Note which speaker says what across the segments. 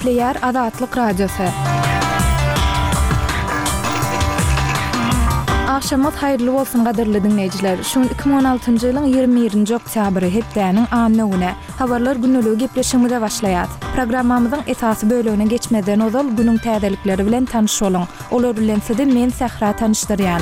Speaker 1: Nükleer Azatlyk Radiosu. Akşamat hayırlı bolsun gaderli dinleyijiler. Şun 2016-njy ýylyň 21-nji oktýabry hepdäniň anyny habarlar günlügi gepleşigine başlaýar. Programmamyzyň esasy bölügine geçmeden ozal günüň täzelikleri bilen tanış bolun. Olar bilen men Sahra tanışdyrýan.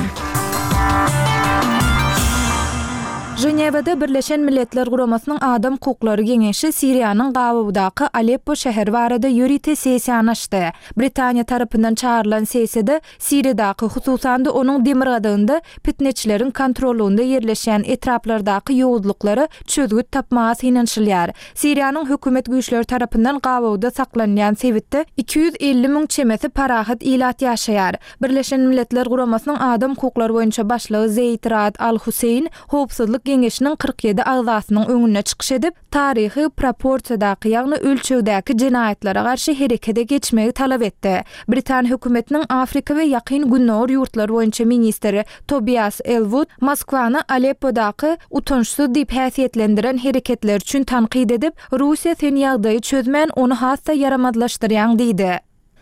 Speaker 1: Ženevada Birleşen Milletler Guramasının Adam Hukukları Geňeşi Siriýanyň Gabawdaky Aleppo şäheri barada ýürüte sessiýany açdy. Britaniýa tarapyndan çağrılan sessiýada Siriýadaky hususan da onuň Demirgadynda fitneçilerin kontrolunda ýerleşen etraplardaky ýowuzlyklary çözgüt tapmagy inançylýar. Siriýanyň hökümet güýçleri tarapyndan Gabawda saklanýan sebitde 250 000 çemesi parahat ilat ýaşaýar. Birleşen Milletler Guramasının Adam Hukukları boýunça başlygy Zeyd Raad Al-Huseyn howpsuzlyk Geňeşiniň 47 agzasynyň öňüne çykyş edip, taryhy proporsiýadaky ýagny ölçegdäki jinayatlary garşy herekete geçmegi talap etdi. Britaniýa hökümetiniň Afrika we ýakyn günner ýurtlary boýunça ministri Tobias Elwood Moskwany Aleppodaky utançsy diýip häsiýetlendiren hereketler üçin tanqid edip, Russiýa sen ýagdaýy çözmän onu hassa yaramadlaşdyrýan diýdi.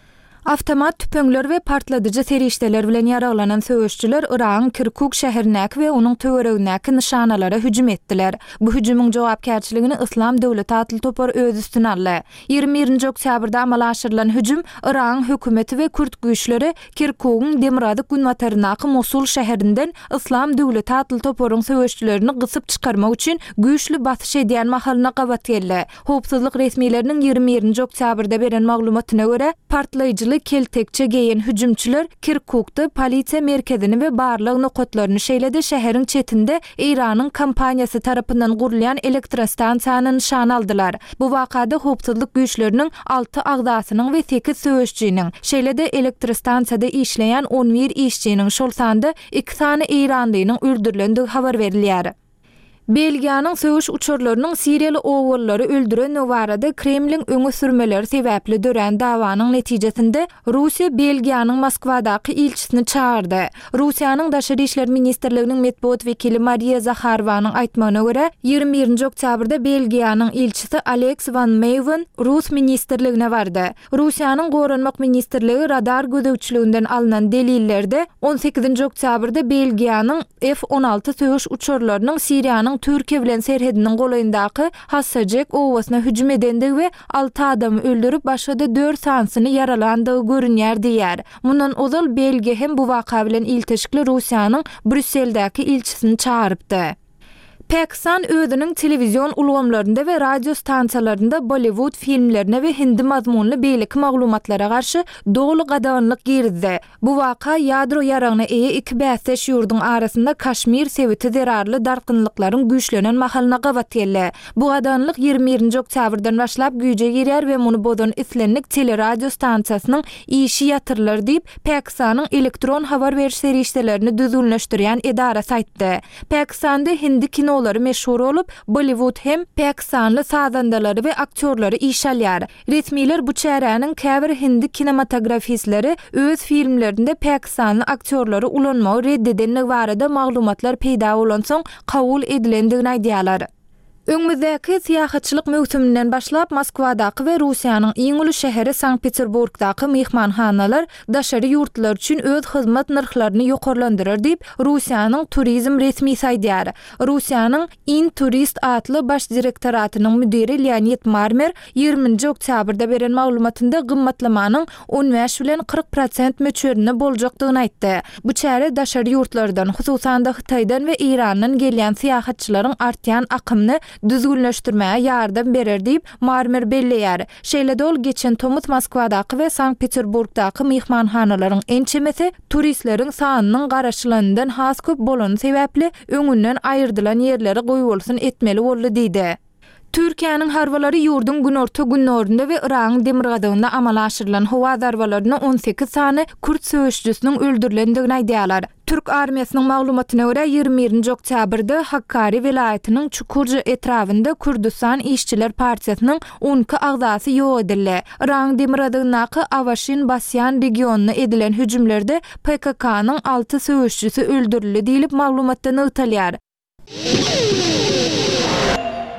Speaker 1: Avtomat tüpöňler we partladyjy serişdeler bilen ýaralanan söwüşçüler Iran Kirkuk şäherindäki we onuň töweregindäki nişanalara hüjüm etdiler. Bu hüjümüň jogapkärçiligini Islam Döwleti atly topar öz üstüne aldy. 21-nji oktýabrda amal aşyrylan hüjüm Iran hökümeti we Kürt güýçleri Kirkukyň Demirgazy günwataryndaky Mosul şäherinden Islam Döwleti atly toparyň söwüşçülerini gysyp çykarmak üçin güýçli basyş edýän mahalyna gabat geldi. Howpsuzlyk resmiýetleriniň 21-nji oktýabrda beren maglumatyna görä, partlaýjy keltekçe geýen hüjümçüler Kirkukda polisiýa merkezini we barlyk nokatlaryny şeýledi. Şäheriň çetinde Iranyň kampaniýasy tarapyndan gurulýan elektrostansiýany nişan aldylar. Bu wakada howpsuzlyk güýçleriniň 6 agzasynyň we 8 söwüşçiniň şeýledi elektrostansiýada işleýän 11 işçiniň şol sanda 2 sany Iranlynyň öldürilendigi habar berilýär. Belgiýanyň söwüş uçurlarynyň Siriýaly owullary öldüren barada Kremliň öňe sürmeleri sebäpli dören dawanyň netijesinde Russiýa Belgiýanyň Moskwadaky ilçisini çağırdy. Russiýanyň Daşary işler ministrliginiň medeniýet wekili Maria Zakharowanyň aýtmagyna görä, 21-nji oktýabrda Belgiýanyň ilçisi Alex van Meuwen Rus ministrligine bardy. Russiýanyň Goranmak ministrligi radar gözegçiliginden alynan delillerde 18-nji oktýabrda Belgiýanyň F-16 söwüş uçurlarynyň Siriýanyň Türkiýe bilen serhediniň golaýyndaky Hassajek owasyna hüjüm edendigi we 6 adamy öldürüp başga da 4 sansyny yaralandygy görünýär diýär. Mundan ozal Belgiýa hem bu waka bilen ilteşikli Russiýanyň Brüsseldäki ilçisini çağırıpdy. Pakistan özünün televizyon ulgamlarında ve radyo stansiyalarında Bollywood filmlerine ve hindi mazmunlu beylik maglumatlara karşı dolu gadanlyk girdi. Bu vaka yadro yaragyna eýe iki bäsleş ýurdun arasında Kaşmir sebiti zerarly darkynlyklaryň güýçlenen mahalyna gabat geldi. Bu gadanlyk 21-nji oktýabrdan başlap güýje girýär we muny bozan islenlik teleradyo stansiýasynyň işi ýatyrlar diýip Pakistanyň elektron habar beriş serişdelerini düzünleşdirýän edara saýtdy. Pakistanda hindi kino meşhur olup Bollywood hem Pakistanly sazandalary we aktyorlary iş alýar. Resmiler bu çäräniň käbir hindi kinematografistleri öz filmlerinde Pakistanly aktyorlary ulanmagy reddedenlik barada maglumatlar peýda bolan soň kabul edilendigini aýdýarlar. Öňümüzdäki syýahatçylyk mewsiminden başlap Moskwadaky we Russiýanyň iň uly şäheri Sankt-Peterburgdaky mehmanhanalar daşary ýurtlar üçin öz hyzmat narhlaryny ýokarlandyrar diýip Russiýanyň turizm resmi saýdýar. Russiýanyň Inturist atly baş direktoratynyň müdiri Leonid Marmer 20-nji oktýabrda beren maglumatynda gymmatlamanyň 15 bilen 40% möçberini boljakdygyny aýtdy. Bu çäre daşary ýurtlardan, hususan da Hytaýdan we Irandan gelýän syýahatçylaryň artýan akymyny düzgünleşdirmeye yardım berer diýip Marmer belleýär. Şeýle ol geçen Tomut Moskwadaky we Sankt-Peterburgdaky mehmanhanalaryň ençemesi turistleriň sanynyň garaşylanyndan has köp bolany sebäpli öňünden aýyrdylan ýerleri goýulsyn etmeli boldy diýdi. Türkiýanyň harbalary ýurdun günorta günlerinde we Iran Demirgadynda amal aşyrylan howa zarbalaryna 18 sany Kürt söwüşçüsiniň öldürilendigini aýdýarlar. Türk armiýasynyň maglumatyna görä 21-nji oktýabrda Hakkari vilayatynyň Çukurca etrafynda Kürdistan İşçiler Partiýasynyň 12 agzasy ýok edildi. Iran Demirgadyndaky Avaşin Basyan regionuna edilen hüjümlerde PKK-nyň 6 söwüşçüsi öldürildi diýilip maglumatda nytalýar.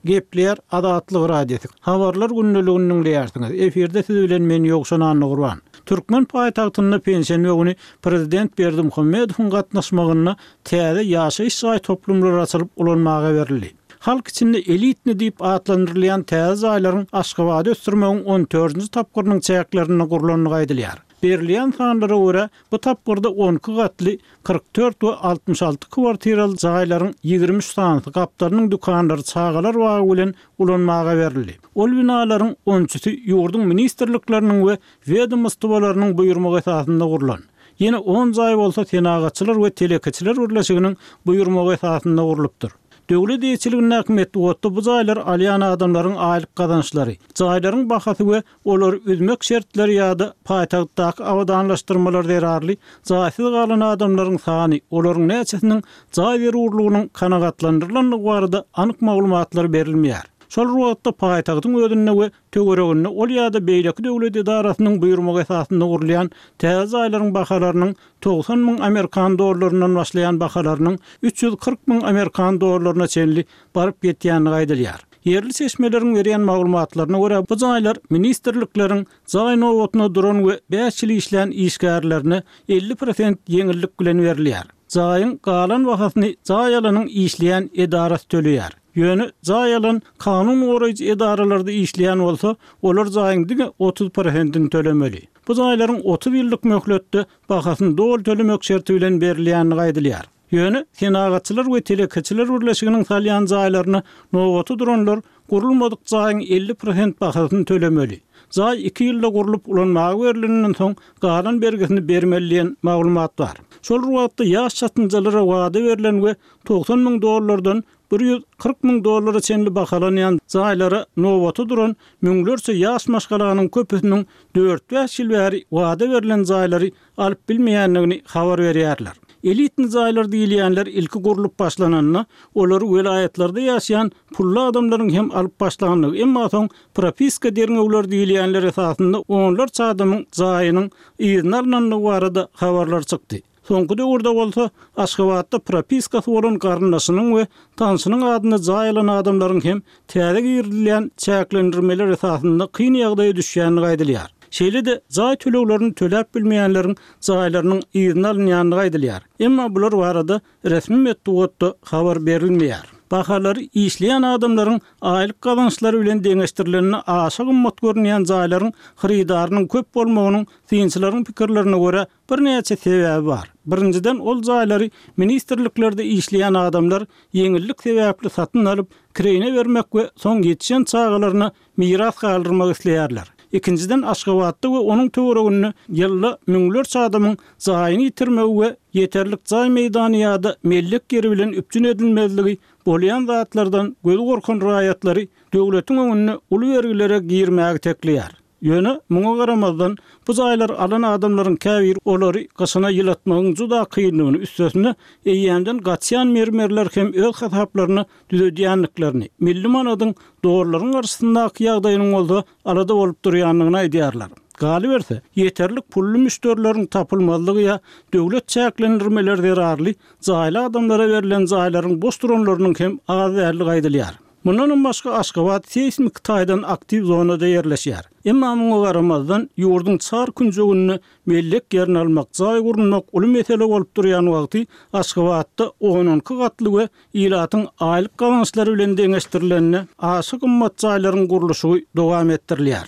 Speaker 2: Gepler Adatlyk radiosu. Habarlar gündeliginden diýersiňiz. Eferde siz bilen men Ýogşan Anygurban. Türkmen paýtagtyna pensiýa wagty prezident Berdimuhammedowyň gatnaşmagyna täze ýaşaýyş saý toplumlar açylyp ulanmaga berildi. Halk içinde elitni diýip atlandyrylýan täze aýlaryň Aşgabatda ösdürmegiň 14-nji tapgyrynyň çäklerini gurulanyny gaýdylýar. Berilýän sanlara görä bu tapgyrda 12 gatly 44 we 66 kwartiraly jaýlaryň 23 sany gapdarynyň dukanlary çağalar wagy bilen ulanmaga berildi. Ol binalaryň 13-si ýurdun ministrlikleriniň we wedomstwolarynyň buýrmagy esasynda gurulan. Ýene 10 jaý bolsa senagatçylar we telekeçiler birleşiginiň buýrmagy esasynda gurulypdyr. Döwlet ýetçiliginiň häkimetli wagtda bu jaýlar alýan adamlaryň aýlyk gazançlary, jaýlaryň bahasy we olar üzmek şertleri ýa-da paýtagtdaky awadanlaşdyrmalar derarly jaýsyz galan adamlaryň sany, olaryň näçesiniň jaý berýärligiň kanagatlandyrylanyny barada anyk maglumatlar berilmeýär. Şol wagtda paýtagtyň ödünne we töweregine ol ýa-da beýleki döwlet idarasynyň buýrmagy esasynda gurulýan täze aýlaryň bahalarynyň 90 000 Amerikan dollarynyň başlaýan bahalarynyň 340 000 Amerikan dollaryna çenli baryp ýetýäni gaýdylýar. Yerli seçmeleriň berýän maglumatlaryna görä bu jaýlar ministrlikleriň jaý nowatyna duran we 5 ýyl işleýän işgärlerine 50% ýeňillik bilen berilýär. Jaýyň galan wagtyny jaý alanyň işleýän edarasy töleýär. Ýöne jaý alan kanun goraýjy edaralarda işleýän bolsa, olar jaýyň 30%-ni tölemeli. Bu jaýlaryň 30 ýyllyk möhletde bahasyny dol tölemek şerti bilen berilýäni gaýdylýar. Ýöne senagatçylar we telekeçiler birleşiginiň salýan jaýlaryny nowaty duranlar gurulmadyk jaýyň 50% bahasyny tölemeli. Jaý 2 ýylda gurulup ulanmaga berilenden soň galan bergesini bermeliýän maglumat bar. Şol wagtda ýaş satynjalara wada berilen we 90 000 dollardan 140 000 dollara çenli bahalanýan jaýlara nowaty duran müňlerçe ýaş maşgalanyň köpüsiniň 4-5 ýyl bäri wada berilen jaýlary alyp bilmeýänligini habar berýärler. Elitni jaýlar diýilýänler ilki gurulup başlananyna, olary welaýatlarda ýaşaýan pully adamlaryň hem alyp başlanyny, emma soň propiska derňewler diýilýänler esasynda onlarça adamyň jaýynyň izni alanyny barada habarlar çykdy. Soňky döwürde bolsa Aşgabatda propiskasy bolan garyndaşynyň we tanşynyň adyna jaý alan adamlaryň hem täze girilýän çäklendirmeler esasynda kyn ýagdaýa düşýäni gaýdylýar. Şeýle-de jaý töleglerini töläp bilmeýänleriň jaýlarynyň izni alynýany gaýdylýar. Emma bular barada resmi metodda habar berilmeýär. Bahalary işleýän adamlaryň aýlyk gazançlary bilen deňeşdirilenine aşa gymmat görnýän jaýlaryň hyrydarynyň köp bolmagynyň synçylaryň pikirlerine görä bir näçe sebäbi bar. Birinciden ol jaýlary ministrliklerde işleýän adamlar ýeňillik sebäpli satyn alyp kirene bermek we soň ýetişen çağalaryna miras galdyrmak isleýärler. İkinciden Aşgabatda we onun töweregine ýylla müňlerçe adamyň jaýyny ýitirmegi we ýeterlik jaý meýdany ýa-da mellik geri bilen üpjün edilmezligi bolýan zatlardan göz gorkan raýatlary döwletiň öňüne uly vergilere girmäge teklýär. Ýöne muňa garamazdan bu jaýlar alan adamlaryň käbir olary gaşana ýylatmagyň juda kynlygyny üstesine eýýänden gaçýan mermerler hem öz hasaplaryny düzedýänliklerini, milli manadyň dogrullaryň arasyndaky ýagdaýynyň bolsa alada bolup durýanlygyny aýdýarlar. Gali berse, yeterlik pullu müşterilerin tapılmalığı ya döwlet çäklendirmeleri derarly jaýly adamlara berilen jaýlaryň boş duranlarynyň hem az därli gaýdylýar. Mundan başga Aşgabat seismik taýdan aktiv zonada ýerleşýär. Emma muňa garamazdan ýurdun çar künjegini mellek ýerini almak, jaý gurulmak uly mesele bolup durýan wagty Aşgabatda 12 gatly we ilatyň aýlyk gazançlary bilen deňeşdirilenine aşy gymmat jaýlaryň gurulşy dowam etdirilýär.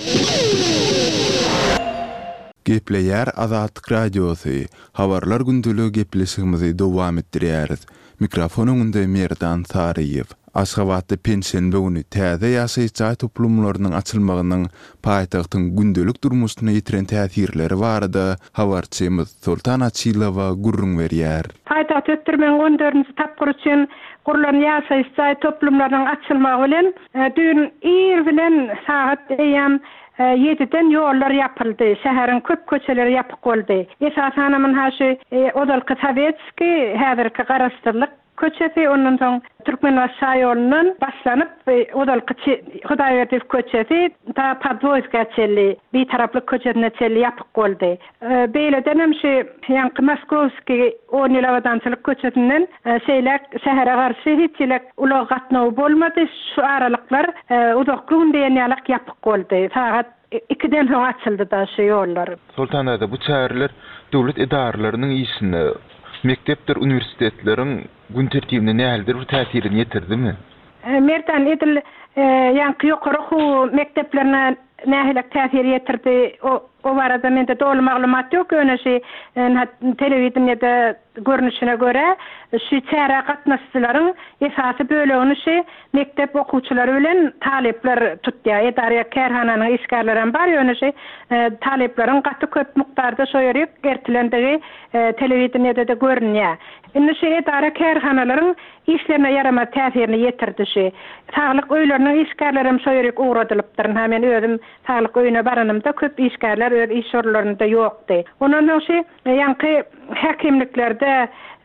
Speaker 3: Gepleýär Azatlyk radiosu. Habarlar gündüligi gepleşigimizi dowam etdirýäris. Mikrofonuňda Merdan Saryýew. Aşgabatda pensiýa bugüni täze ýaşaýjy toplumlarynyň açylmagynyň paýtagtyň gündelik durmuşyna ýetiren täsirleri barada habarçymyz Sultan Açylowa gurrun berýär.
Speaker 4: Paýtagat ötürmen 14-nji tapgyr üçin gurulan ýaşaýjy toplumlarynyň açylmagy bilen dün ir bilen saat eýam 7'den yollar yapıldı. Şäheriň köp köçeleri yapyk boldy. Esasanamyn haşy Odalky Sovetski häzirki garaşdyrlyk köçesi, ondan soň Türkmenbaş şaýolundan başlanyp odalky Hudaýberdi köçesi ta Podvoyska çelli bir taraply köçesine çelli ýapyk boldy. Beýleden hem şu ýanky Moskovski 10 ýyl awdançylyk köçesinden şähere garşy hiçlik ulak gatnaw bolmady. Şu aralyklar uzak gündeýän ýalyk ýapyk boldy. Sagat 2den soň açyldy da şu ýollar.
Speaker 3: Sultanada bu çäherler döwlet idaralarynyň işine, mektepler, universitetlerin gün tertibine nähildir bir täsirini ýetirdimi?
Speaker 4: Merdan edil ýanky ýokary mekteplerine nähilek täsir ýetirdi. O barada mende dolu maglumat ýok. Öňeşi telewizionyada görnüşine göre şu çäre gatnaşçylaryň esasy bölegini mektep okuwçylary bilen talepler tutýar. Edarya kerhananyň işgärleri bar öňeşi talepleriň gaty köp mukdarda şoýaryp ertilendigi telewizionyada da görünýär. Indi şu edarya kerhanalaryň işlerine ýarama täsirini ýetirdi şu. Saglyk öýleriniň işgärleri şoýaryp uğradylypdyr. Men özüm saglyk öýüne baranymda köp işgärler öz iş orlarynda ýokdy. Ondan soň ýanky häkimliklerde,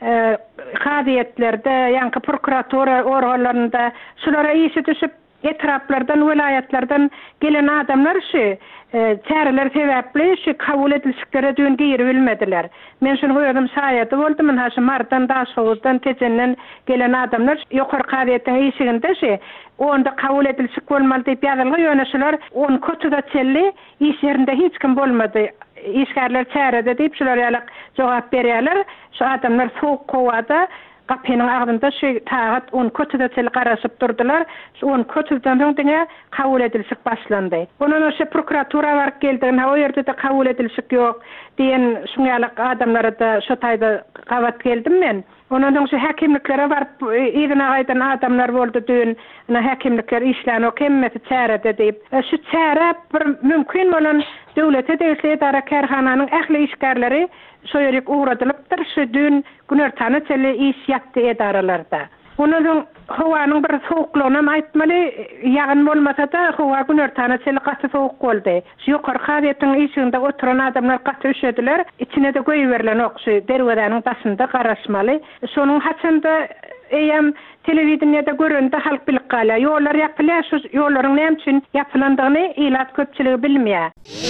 Speaker 4: hadiyetlerde, ýanky prokuratura organlarynda şulara işi düşüp etraplardan, vilayetlerden gelen adamlar şu çäreler sebäpli şu kabul edilşiklere dün giri bilmediler. Men şunu gördüm şaýady boldum. Men haşy martdan da soğuzdan tejenden gelen adamlar ýokary hadiýetden işiginde şu onda kabul edilşik bolmaly diýip ýazylgy ýöneşler on kötüde çelli iş ýerinde hiç kim bolmady. İşgärler çärede diýip şular ýalyk jogap berýärler. Şu adamlar soğuk kowada gapynyň agdynda şu tagat on kötüde çelli garaşyp durdular. Şu on kötüden soň kabul edilşik başlandy. Ondan şu prokuratura baryp geldiň, o ýerde de kabul edilşik ýok diýen şuňalyk adamlara da şu taýda gabat geldim men. Ondan soň şu häkimliklere baryp ýygyna gaýdan adamlar boldy dün. Häkimlikler işlerini kemmeti çärede diýip. Şu çäre bir mümkin bolan döwlete degişli idara kerhananyň ähli işgärleri şoýaryk uğradylypdyr. Şu dün günertany çelli iş ýapdy edaralarda. Ondan soň howanyň bir sowuklugyna aýtmaly, ýagyn bolmasa da howa günertany çelli gaty sowuk boldy. Şu ýokary hadiýetiň işinde oturan adamlar gaty üşediler. İçine de goýuberlen okşy derwedanyň başynda garaşmaly. Şonuň haçanda eýem telewizionyada görende halk bilip gala. Ýollar ýapylýar, şu ýollaryň näme üçin ýapylandygyny ilat köpçiligi bilmeýär.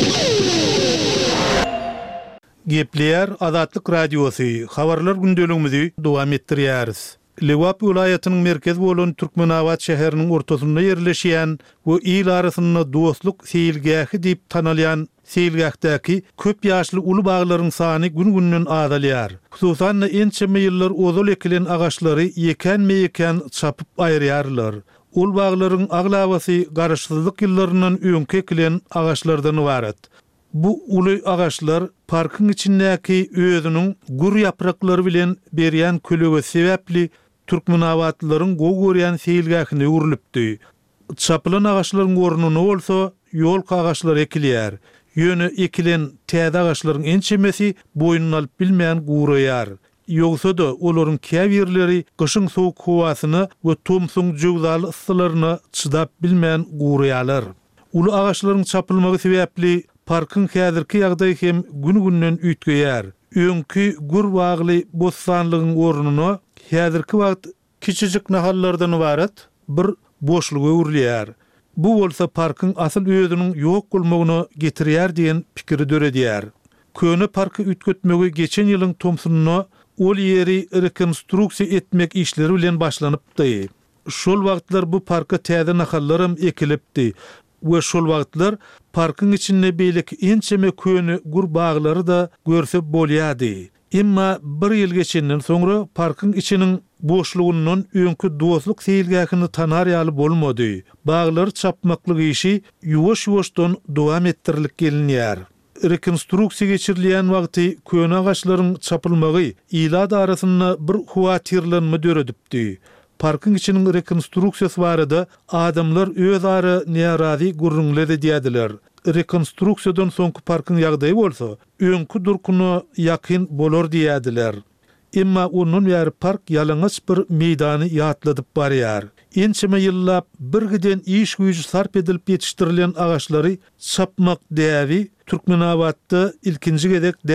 Speaker 5: Gepleýär Azatlyk Radiosu habarlar gündeligimizi dowam etdirýäris. Lewap vilayatynyň merkezi bolan Türkmenawat şäheriniň ortasynda ýerleşýän we il arasynda dostluk seýilgähi diýip tanalýan seýilgähdäki köp ýaşly uly baglaryň sany gün-günden azalýar. Hususan ençeme ýyllar ozal ekilen agaçlary ýeken çapyp aýrýarlar. Ul baglaryň aglabasy garaşsyzlyk ýyllaryndan öňki ekilen agaçlardan ibaret. Bu uly agaçlar parkyň içindäki özüniň gur ýapraklary bilen berýän kölege sebäpli Türkmenawatlylaryň gowy görýän seýilgähine urulypdy. Çapylan agaçlaryň ornuny bolsa ýol agaçlary ekilýär. Ýöne ekilen täze agaçlaryň ençemesi boýnuny alyp bilmeýän guraýar. Ýogsa da olaryň käbirleri gyşyň sowuk howasyny we tomsuň jowdaly ıssylaryny çydap bilmeýän guraýarlar. Uly agaçlaryň çapylmagy sebäpli parkyň häzirki ýagdaý hem gün-günden üýtgeýär. Öňki gur bagly bostanlygyň ornuny häzirki wagt kiçijik nahallardan ibaret bir boşluga öwrülýär. Bu bolsa parkyň asyl özüniň ýok bolmagyny getirýär diýen pikiri döredýär. Köne parky ütgetmegi geçen ýylyň tomsunyny ol ýeri rekonstruksiýa etmek işleri bilen başlanypdy. Şol wagtlar bu parka täze nahallarym ekilipdi. We şol wagtlar parkyň içinde beýleki ençeme köni gur baglary da görsep bolýardy. Emma bir ýyl geçenden soňra parkyň içiniň boşlugyndan öňkü dostluk seýilgähini tanar ýaly bolmady. Baglar çapmaklyk işi ýuwaş-ýuwaşdan dowam etdirilip gelinýär. Rekonstruksiýa geçirilýän wagty köni agaçlaryň çapylmagy ýylar arasynda bir huwatirlenme döredipdi. Parkyň içiniň rekonstruksiýasy barada adamlar özara närazy gurrunglady diýdiler. Rekonstruksiýadan soňky parkyň ýagdaýy bolsa, öňkü durkuny ýakyn bolar diýdiler. Emma onun ýary park ýalňaç bir meýdany ýatladyp barýar. Ençeme ýyllap bir giden iş güýji sarp edilip ýetişdirilen agaçlary çapmak däwi Türkmenawatda ilkinji gedek däl.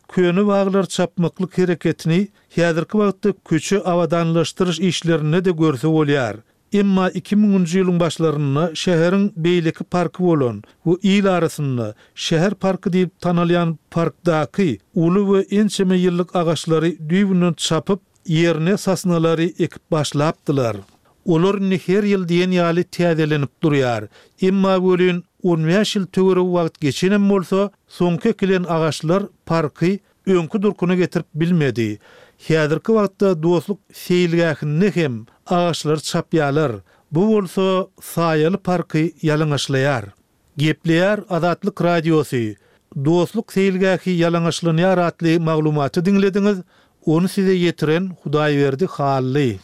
Speaker 5: köni baglar çapmaklyk hereketini häzirki wagtda köçü awadanlaşdyryş işlerine de görse bolýar. Emma 2000-nji ýylyň başlaryna şäheriň beýleki parky bolan we il arasynda şäher parky diýip tanalýan parkdaky uly we ençeme ýyllyk agaçlary düýbünden çapyp ýerine sasnalary ekip başlapdylar. Olar her ýyl diýen ýaly täzelenip durýar. Emma bölün 15 ýyl töwere wagt geçenem bolsa, soňky kilen agaçlar parky öňkü durkuny getirip bilmedi. Häzirki wagtda dostluk seýilgähini hem ağaçlar çapýalar. Bu bolsa saýaly parky ýalaňaşlaýar. Gepleýär Azatlyk radiosy. Dostluk seýilgähi ýalaňaşlanýar atly maglumaty dinlediňiz. Onu size yetiren Hudaýberdi Hally.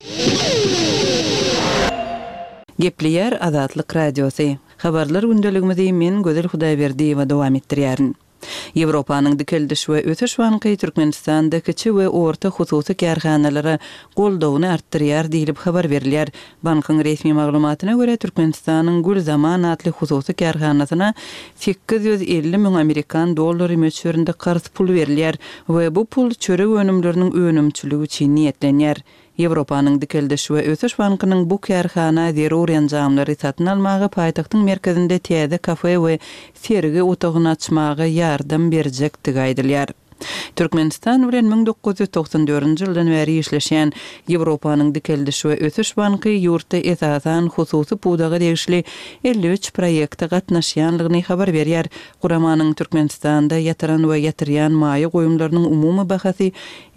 Speaker 6: Gepleýär Azatlyk radiosy. Habarlar gündeligimizi men Gözel Hudaýberdiýewa dowam etdirýärin. Ýewropanyň dikeldiş we ötüş banky Türkmenistanda kiçi we orta hususy kärhanalary goldawyny artdyrýar diýilip habar berilýär. Bankyň resmi maglumatyna görä Türkmenistanyň Gulzaman atly hususy kärhanasyna 850 000 Amerikan dollary möçberinde qarz pul berilýär we bu pul çörek önümleriniň önümçiligi üçin niýetlenýär. Ýewropanyň dikeldiş we ötüş bankynyň bu kärhana zerur ýanjamlary satyn almagy paýtagtyň merkezinde täze kafe we sergi otagyny açmagy ýardam berjekdigi aýdylýar. Türkmenistan bilen 1994-nji ýyldan beri işleşen Ýewropanyň dikeldiş we ötüş banky ýurtda esasan hususy pudaga degişli 53 proýekde gatnaşýanlygyny habar berýär. Guramanyň Türkmenistanda ýatyran we ýatyrýan maýy goýumlarynyň umumy bahasy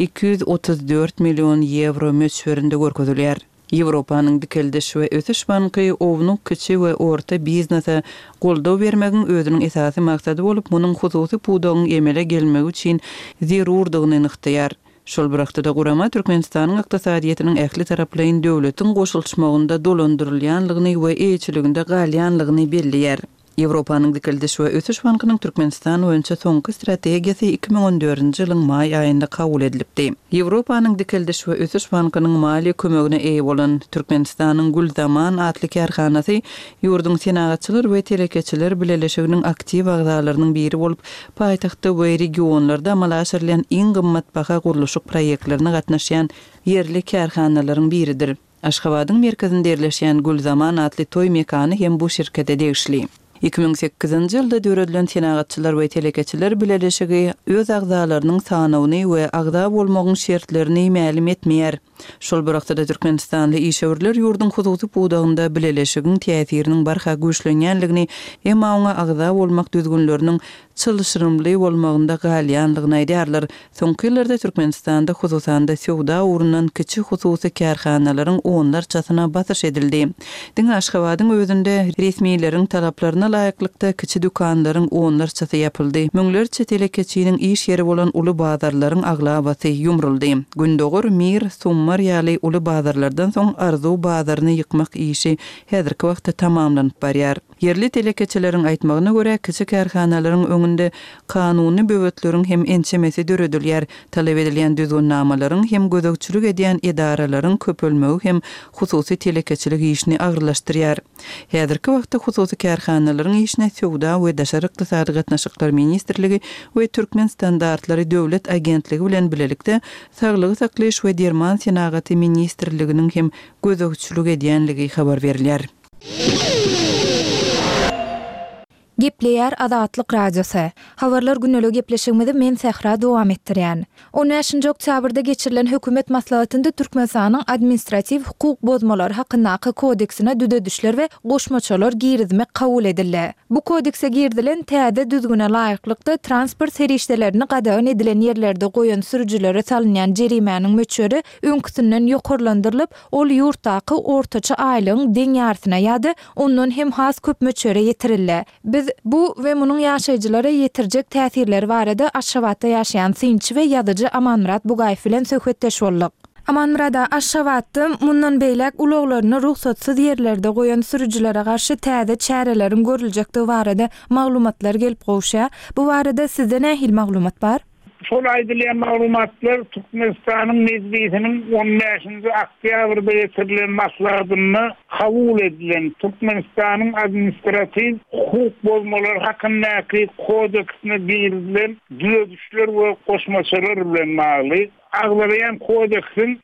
Speaker 6: 234 million euro möçberinde görkezilýär. Ýewropanyň dikeldiş we ötüş banky ownuň kiçi we orta biznese goldaw bermegiň özüniň esasy maksady bolup, munyň hususy pudagyň emele gelmegi üçin zerurdygyny ynykdýar. Şol bıraktıda Gurama Türkmenistanyň ykdysadyýetynyň ähli taraplaryň döwletiň goşulşmagynda dolandyrylýanlygyny we eýçiliginde galýanlygyny belliýär. Ýewropanyň dikeldiş we ötüş bankynyň Türkmenistan boýunça soňky strategiýasy 2014-nji ýylyň maý aýynda kabul edilipdi. Ýewropanyň dikeldiş we ötüş bankynyň mali kömegine eýe bolan Türkmenistanyň Gulzaman atly kärhanasy ýurduň senagatçylar we telekeçiler bileleşiginiň aktiw agzalarynyň biri bolup, paýtagtda we regionlarda amal aşyrylýan iň gymmat baha gurulşyk proýektlerine gatnaşýan ýerli kärhanalaryň biridir. Aşgabatyň merkezinde ýerleşýän Gulzaman atly toý mekany hem bu şirkete degişli. 2008-nji ýylda döredilen senagatçylar we telekeçiler bileleşigi öz agzalarynyň sanawyny we agza bolmagyň şertlerini ma'lum etmeýär. Şol bıraktıda Türkmenistanly işäwirler ýurdun hususy pudagynda bileleşigiň täsiriniň barha güýçlenýänligini hem oňa agza bolmak düzgünleriniň çylşyrymly bolmagynda galýanlygyny aýdýarlar. Soňky ýyllarda Türkmenistanda hususanda sowda urundan kiçi hususy kärhanalaryň onlarçasyna basyş edildi. Diň Aşgabatyň özünde resmiýetleriň talaplaryna laýyklykda kiçi dükanlaryň onlarçasy ýapyldy. Müňlerçe telekeçiniň iş ýeri bolan uly bazarlaryň aglabasy ýumruldy. Gündogur Mir, Summar ýaly uly bazarlardan soň Arzu bazaryny ýykmak işi häzirki wagtda tamamlanyp barýar. Yerli telekeçileriň aýtmagyna görä kiçi kärhanalaryň öňünde kanuny böwetlerin hem ençemesi döredilýär. Talap edilýän düzgünnamalaryň hem gözegçilik edýän edaralaryň köpelmegi hem hususy telekeçilik işini agyrlaşdyrýar. Häzirki wagtda hususy kärhanalaryň işine sowda we daşary ykdysady gatnaşyklar ministrligi we Türkmen standartlary döwlet agentligi bilen bilelikde saglygy saklaýyş we derman senagaty ministrliginiň hem gözegçilik edýänligi habar berilýär.
Speaker 1: Gepleýär Azatlyk radiosy. Habarlar günnelik gepleşigimizi men Sehra dowam etdirýän. 15-nji oktýabrda geçirilen hökümet maslahatynda Türkmenistanyň administrativ hukuk bozmalary hakyndaky kodeksine düzedişler we goşmaçalar girizmek kabul edildi. Bu kodekse girdilen täze düzgüne laýyklykda transport serişdelerini gadagan edilen ýerlerde goýan sürüjilere salynýan jerimäniň möçberi öňküsinden ýokarlandyrylyp, ol ýurtdaky ortaça aýlygyň deň ýartyna ýa-da ondan hem has köp möçbere ýetirildi. Biz bu we munyň ýaşaýjylara ýetirjek täsirleri barada Aşgabatda ýaşaýan synçy we ýazyjy Amanmurat Bugaýew bilen söhbetdeş bolduk. Amanmurat Aşgabatda mundan beýlek ulaglaryny ruhsatsyz ýerlerde goýan sürüjilere garşy täze çärelerin görüljekdigi barada maglumatlar gelip gowşa. Bu barada sizde nähil maglumat bar?
Speaker 7: şol aýdylýan maglumatlar Türkmenistanyň mezgitiniň 15-nji oktýabrda ýetirilen maslahatyny kabul edilen Türkmenistanyň administrativ hukuk bozmalar hakyndaky kodeksine berilen düzüşler we goşmaçalar bilen magly. Aglaryň kodeksin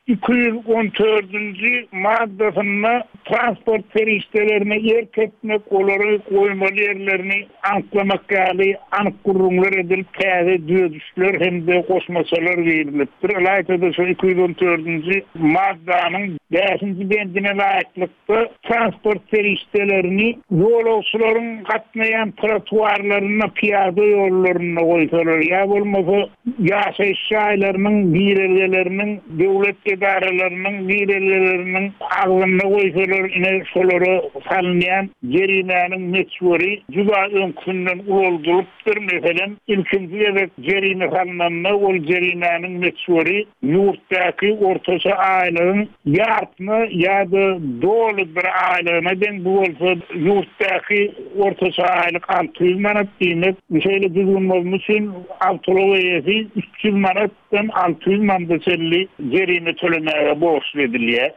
Speaker 7: 214-nji maddasyna transport feriştelerine ýerk etmek olary goýmaly ýerlerini anklamak ýaly anyk gurrumlar edilip täze düzüşler hemde goşmaçalar berilipdir. Aýtdy şu 214-nji maddanyň 5-nji bendine laýyklykda transport feriştelerini ýolagçylaryň gatnaýan trotuarlaryna, piýada ýollaryna goýsalar, ýa bolmasa ýaşaýyş şaýlarynyň birellerinin, devlet idarelerinin birellerinin ağzına koysalar ine şolara salınyan jerimenin meçhuri juda öňkünden uloldurupdyr. Mesela ilkinci ýerde jerime salınanna ol jerimenin meçhuri ýurtdaky ortaça aýlygyň ýartyny ýa-da dolu bir aýlygyna den bu bolsa ýurtdaky ortaça aýlyk 600 manat diýmek, şeýle düzgünmez üçin awtologiýasy 300 manatdan 600 mandaselli jerime tölemäge borçlu edilýär.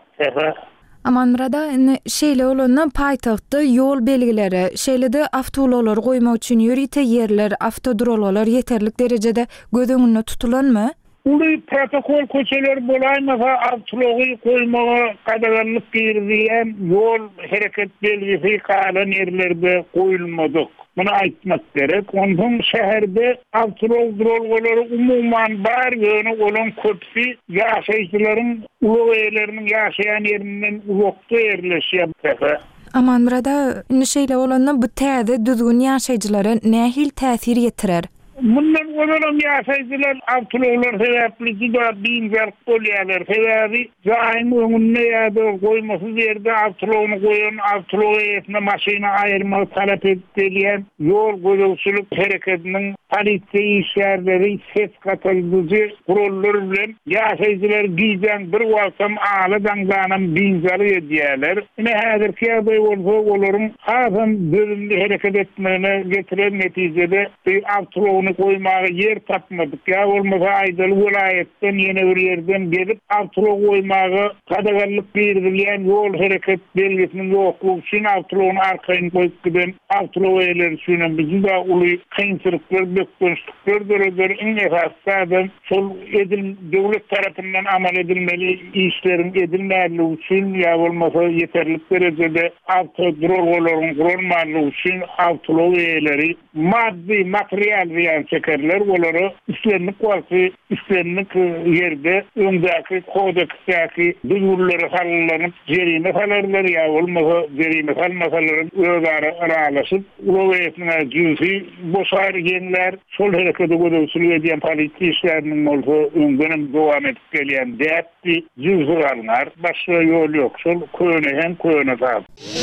Speaker 1: Aman burada şeýle bolanda paýtagtda ýol belgileri, şeýle-de awtologlar goýmak üçin ýörite ýerler, awtodrollar ýeterlik derejede göz öňünde tutulanmy?
Speaker 7: Uly protokol köçeler bolaýmasa awtology goýmaga gadaganlyk berýän ýol hereket belgisi kalan ýerlerde goýulmadyk. Bunu aýtmak gerek. Ondan şäherde awtologlar umumyň bar ýöne olan köpsi ýaşaýjylaryň uly ýerleriniň ýaşaýan ýerinden uzakda ýerleşýär.
Speaker 1: Aman burada şeýle bolanda bu täze düzgün ýaşaýjylara nähil täsir ýetirer?
Speaker 7: Bundan olarak ýaşaýjylar awtologlar sebäpli juda biňzer bolýarlar. Sebäbi jaýyň öňünde ýa-da goýmasy ýerde awtologyny goýan, awtologiýasyna maşyna aýyrmagy talap edilýän ýol goýguslyk hereketiniň polisiýa işgärleri ses gataldyjy kurallar bilen ýaşaýjylar giýen bir wagtam aly daňdanan biňzer edýärler. Ine häzirki ýerde bolsa olaryň hasam bölümli hereket etmegine getiren netijede awtologyny koymağa yer tapmadık. Ya olmasa Aydalı vilayetden yeni bir yerden gelip awtolog koymağa kadagarlyk berilýän yol hareket belgesinin ýoklugy üçin awtologyny arkaýyn koyup giden awtolog eýler üçin bizim de uly kynçylyklar, bökdönüşlikler döredir. Iň esasy şol döwlet tarapyndan amal edilmeli işlerin edilmäligi üçin ya bolmasa ýeterlik derejede awtodrolgolaryň gurulmalygy üçin awtolog eýleri maddi material çekerler, onları üstlenlik varsa üstlenlik yerde öndeki kodeksteki düzgünleri sallanıp jerime salarlar ya olmasa jerime salmasaların özarı aralaşıp ulovayetine cüzi boşar genler sol hareketi godosulu ediyen polisiýa işlerinin olsa öngönüm devam edip gelýän däpdi cüzi alınlar. Başka yol yok. Sol köýne sağ.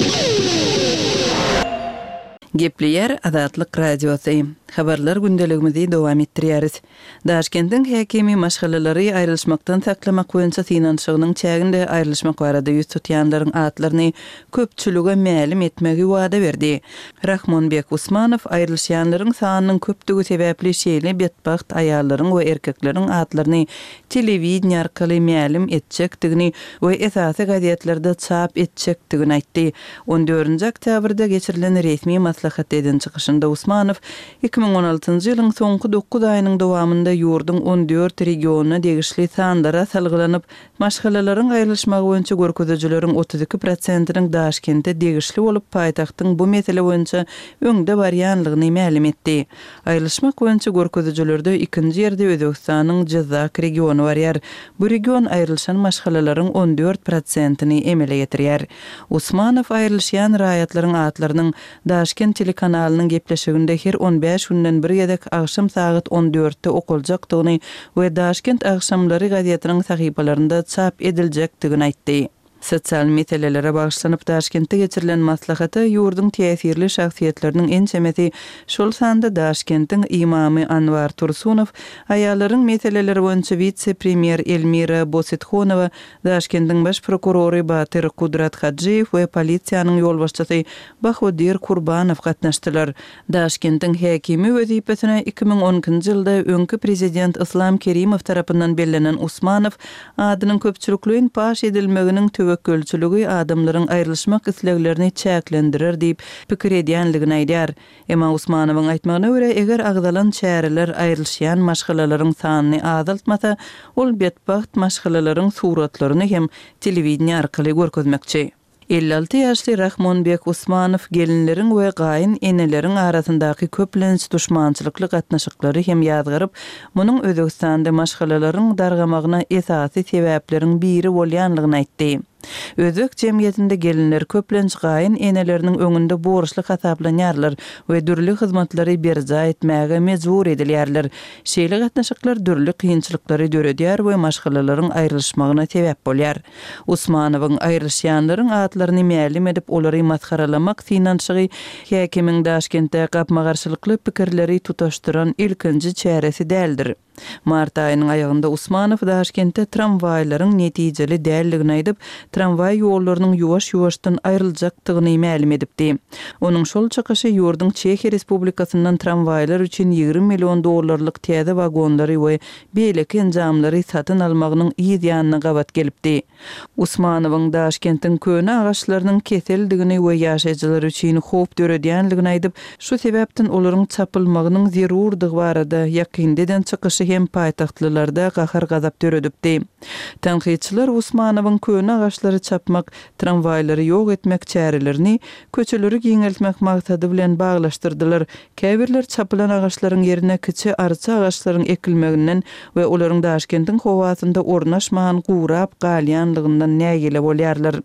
Speaker 6: Gepleýär Azatlyk radiosy. Habarlar gündeligimizi dowam etdirýäris. Daşkentiň häkimi maşgalalary aýrylşmakdan saklamak boýunça finansygynyň çäginde aýrylşmak barada ýüz tutýanlaryň atlaryny köpçülüge mälim etmegi wada berdi. Rahmonbek Usmanow aýrylşýanlaryň sanynyň köpdigi sebäpli şeýle betbaht aýallaryň we erkekleriň atlaryny telewizion arkaly mälim etjekdigini we esasy gazetlerde çap etjekdigini aýtdy. 14-nji oktýabrda geçirilen resmi maslahat eden çykyşynda Usmanow 2016-njy ýylyň soňky 9 aýynyň dowamında ýurdun 14 regionuna degişli sandara salgylanyp, maşgalalaryň aýrylşmagy boýunça görkezijileriň 32%-iniň Daşkentde degişli bolup paýtagtyň bu mesele boýunça öňde barýanlygyny mälim etdi. Aýrylşmak boýunça görkezijilerde ikinji ýerde Özbekistanyň Jizak regiony barýar. Bu region aýrylşan maşgalalaryň 14%-ni emele getirýär. Usmanow aýrylşýan raýatlaryň atlarynyň Daşkent telekanalynyň gepleşiginde her 15 günden bir ýedek agşam saat 14-de okuljakdygyny we Daşkent agşamlary gazetiniň sahypalarynda çap ediljekdigini aýtdy. Sosial meselelere bagışlanyp Daşkentde geçirilen maslahaty ýurdun täsirli şahsiýetleriniň en çemeti şol sanda Daşkentdiň imamy Anwar Tursunow, aýallaryň meseleleri boýunça vitse-premier Elmira Bositxonowa, Daşkentdiň baş prokurory Batyr Kudrat Hadjiyew we polisiýanyň ýolbaşçysy Bahodir Kurbanow gatnaşdylar. Daşkentdiň häkimi wezipesine 2010-njy ýylda öňkü prezident Islam Kerimow tarapyndan bellenen Usmanow adynyň köpçülikligiň paş edilmeginiň töwekkülçüligi adamlaryň aýrylşmak isleglerini çäklendirir diýip pikir edýänligini aýdýar. Emma Usmanowyň aýtmagyna görä, eger agdalan çäreler aýrylşýan maşgalalaryň sanyny azaltmasa, ol betbaht maşgalalaryň suratlaryny hem telewizion arkaly görkezmekçi. 56 ýaşly Rahmonbek Usmanow gelinleriň we gaýyn eneleriň arasyndaky köplenç duşmançylykly gatnaşyklary hem ýazgaryp, munyň Özbekistanda maşgalalaryň dargamagyna esasy sebäpleriň biri bolýanlygyny aýtdy. Özbek jemgyýetinde gelinler köplenç gaýyn eneleriniň öňünde borçly hasaplanýarlar we dürli hyzmatlary berja etmäge mejbur edilýärler. Şeýle gatnaşyklar dürli kynçylyklary döredýär we maşgalalaryň aýrylşmagyna sebäp bolýar. Usmanowyň aýrylşýanlaryň atlaryny mälim edip olary maskaralamak synanşygy häkimiň Daşkentde gapmagarçylykly pikirleri tutaşdyran ilkinji çäresi däldir. Mart aýynyň aýagynda Usmanow Daşkentde tramwaýlaryň netijeli dälligini aýdyp, tramway ýollarynyň ýuwaş-ýuwaşdan aýryljakdygyny mälim edipdi. Onuň şol çykyşy ýurdun Çekiýa Respublikasyndan tramwaýlar üçin 20 million dollarlyk täze wagonlary we beýleki enjamlary satyn almagynyň ýa-ýanyna gabat gelipdi. Usmanowyň Daşkentdiň köne agaçlarynyň keseldigini we ýaşaýjylar üçin howp döredýänligini aýdyp, şu sebäpden olaryň çapylmagynyň zerurdygy barada ýakyndan çykyşy hem paýtahtlylarda gahar gazap döredipdi. Tanqidçiler Usmanowyň köne agaçlary çapmak, tramwaýlary ýok etmek çärelerini köçeleri giňeltmek maksady bilen baglaşdyrdylar. Käbirler çapylan agaçlaryň ýerine kiçi arça agaçlaryň ekilmeginden we olaryň Daşkentdiň howasynda ornaşmagan gurap galýanlygyndan nägile bolýarlar.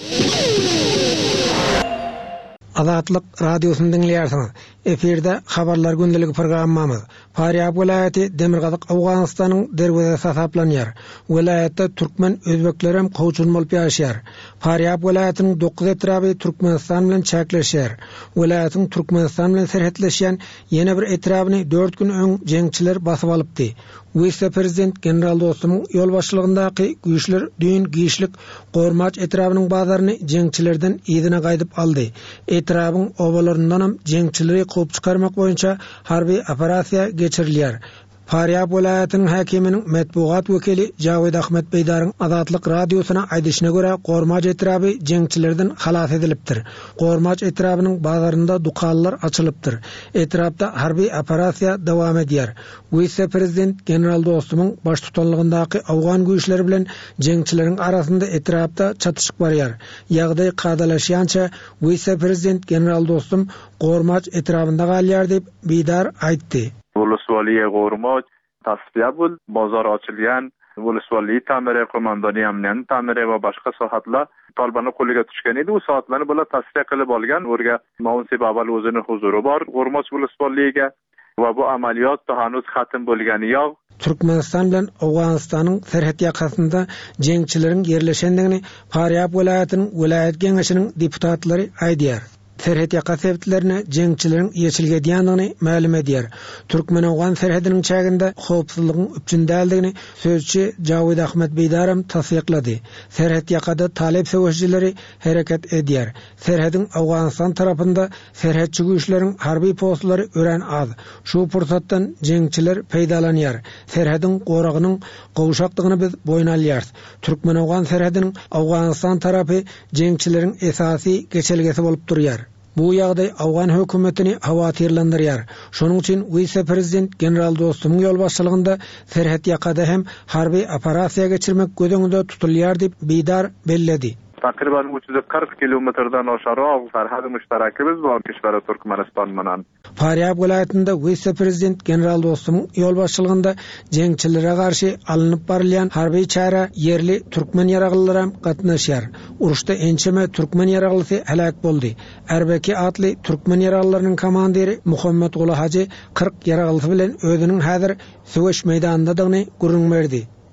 Speaker 8: Azatlyk radiosyny dinleýärsiňiz. Eferde habarlar gündəligi programmamız. Faryab vilayeti Demirgazyk Awganystanyň derwezesi hasaplanýar. Vilayetde türkmen özbekler hem gowçun bolup ýaşaýar. Faryab vilayetiniň 9 etraby Türkmenistan bilen çäkleşýär. Vilayetiň Türkmenistan bilen serhetleşýän ýene bir etrabyny 4 gün öň jeňçiler basyp alypdy. Vice-prezident general dostumyň ýolbaşçylygyndaky güýçler düýün giýişlik Gormaç etrabynyň bazaryny jeňçilerden ýedine gaýdyp aldy. Etrabyň obalaryndan hem jeňçileri gowy çykarmak boýunça harby operasiýa geçirilýär. Faryab vilayetining häkiminiň matbuat wekili Jawid Ahmet Beydaryň Azatlyk radiosyna aýdyşyna görä Gormaç etraby jeňçilerden halas edilipdir. Gormaç etrabynyň bazarynda dukanlar açylypdyr. Etrapda harby operasiýa dowam edýär. Vice-prezident general dostumyň baş tutanlygyndaky awgan güýçleri bilen jeňçileriň arasynda etrapda çatışyk barýar. Ýagdaý gadalaşýança vice-prezident general dostum Gormaç etrabynda galýar diýip Beydar aýtdy.
Speaker 9: ولسوالی غورماج تصفیه بود، بازار açılyan, ولسوالی tamire, komandani amniyan tamire ve başka sahatla Taliban'ın kollega düşken idi. O saatlarını böyle tasfiye kılıp algan. Orada Mavunsi Babal özünün huzuru var. Gormaç ولسوالیge ve bu ameliyat da henüz hatim bolgani yok.
Speaker 8: Türkmenistan bilen Awganystanyň serhet ýakasynda jeňçileriň ýerleşendigini Faryab vilayetining vilayet geňeşiniň deputatlary aýdýar. Serhet ýaka sebäplerini jeňçileriň ýeçilgediýanyny mälim edýär. Türkmen-Awgan serhediniň çäginde howpsuzlygyň üçindäligini sözçi Jawid Ahmet Beydaram tasdiklady. Serhet ýakada talep söwüşçileri hereket edýär. Serhedin Awganystan tarapynda serhetçi güýçleriň harby postlary ören az. Şu pursatdan jeňçiler peýdalanýar. Serhedin goragynyň gowşakdygyny biz boýun alýarys. Türkmen-Awgan serhediniň Awganystan tarapy jeňçileriň esasy geçelgesi bolup durýar. Bu ýagdaý Awgan hökümetini hawatyrlandyrýar. Şonuň üçin vice-prezident general dostumyň ýolbaşçylygynda serhet ýakada hem harby operasiýa geçirmek gödüňde tutulýar diýip Beydar belledi.
Speaker 9: Takriban 340 kilometrden aşağı serhad müşterekimiz var keşwere Türkmenistan bilen.
Speaker 8: Faryab vilayetinde vice-prezident general dostumyň ýolbaşçylygynda jeňçilere garşy alınıp barylýan harby çäre yerli türkmen ýaraglylary gatnaşýar. Uruşda ençeme türkmen ýaraglysı helak boldy. Erbeki atly türkmen ýaraglylarynyň komandiri Muhammed Ulu Hacı 40 ýaraglysy bilen özüniň häzir söwüş meýdanyndadygyny görüň berdi.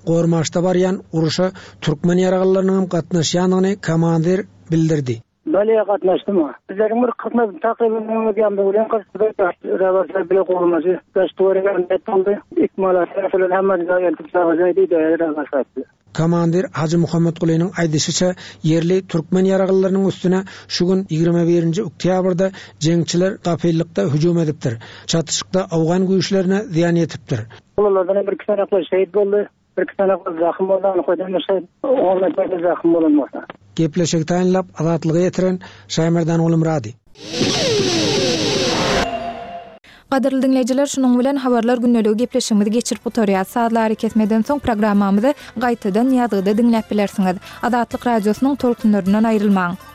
Speaker 8: gormaşda barýan uruşa türkmen ýaragalarynyň gatnaşýanyny komandir bildirdi.
Speaker 10: Bale gatnaşdym. Bizlerin bir kısmı takriben ýandy bilen kysda rawatlar bile gormasy. Gaştorygan net boldy. İkmalar falan hemme ýaýylyp sagajydy rawatlar.
Speaker 8: Komandir Hacı Muhammed Gulynyň aýdyşyça yerli türkmen ýaragalarynyň üstüne şu gün 21 oktýabrda jeňçiler gapylykda hüjum edipdir. Çatışykda awgan güýçlerine ziýan ýetipdir.
Speaker 10: Olardan bir kişi şehit boldy. Bir kişi zahym boldy. Koýdanmasa onlara zahym bolanmasa.
Speaker 8: Gepleşik taýinlap azatlygy ýetiren Şaýmerdan ulum rady.
Speaker 1: Gaderly dinleýijiler, şunuň bilen habarlar günneligi gepleşigimizi geçirip oturýar. Saatlary kesmeden soň programmamyzy gaýtadan ýazgyda dinläp bilersiňiz. Azatlyk radiosynyň tolkunlarynyň aýrylmaň.